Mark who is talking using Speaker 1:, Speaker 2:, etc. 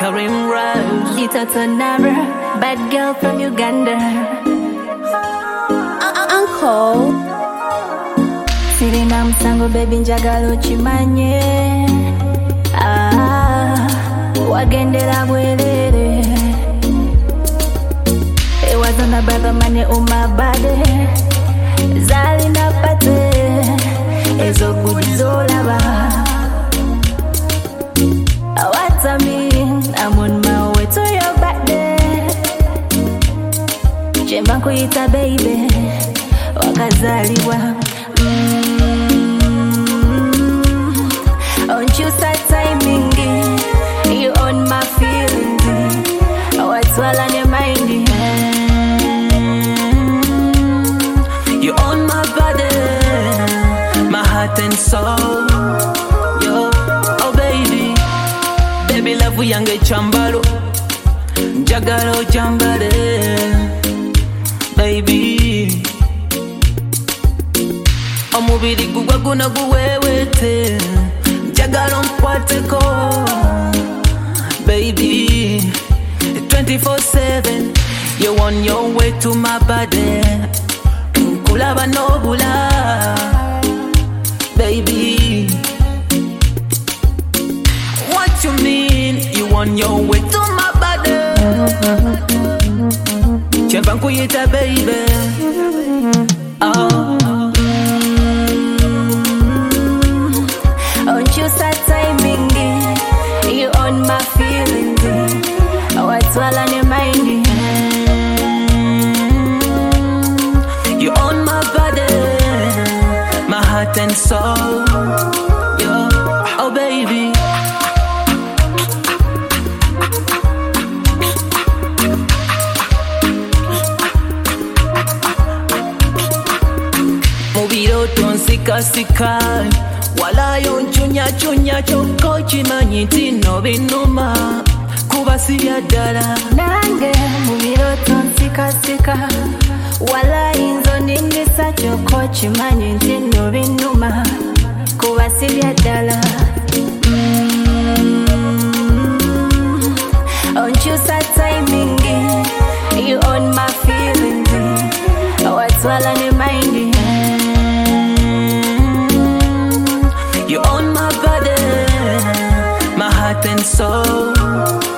Speaker 1: Karim Rose.
Speaker 2: Gita Tonara, bad girl from Uganda. Uncle Sirina msango baby njagala ochimanye. Wagendera bwerere. It wasn't a brother money on my body. Zalina pate. It's so good zolaba. What I mean, I'm on my way to your back there. Chemba kuita baby. Wakazaliwa. Don't you start timing. You on my feelings. What's all on your mind?
Speaker 1: You on my body, my heart and soul. Yo, oh baby, baby love we yange chambalo, njagalo chambale, baby. Omubiri gugwa guna guwewete, njagalo mkwateko, baby. 24/7, you're on your way to my body. Kulaba no bula, baby. What you mean? You on your way to my body? Chemba kuyita baby.
Speaker 2: Don't you start timing. You on my feelings. What's all on your mind?
Speaker 1: You on my body, my heart and soul. Yo, oh baby. Mubiro tonsika sika, wala yonchunya chunya choko chimanyi tino binuma. Kubasiya dala
Speaker 2: Nange mubiro tonsika sika. Wala inzo ningisa choko chimanyi ntino binuma. Kubasibya dala. Don't you start timing. You on my feelings. What's all on your mind?
Speaker 1: You on my body, my heart and soul.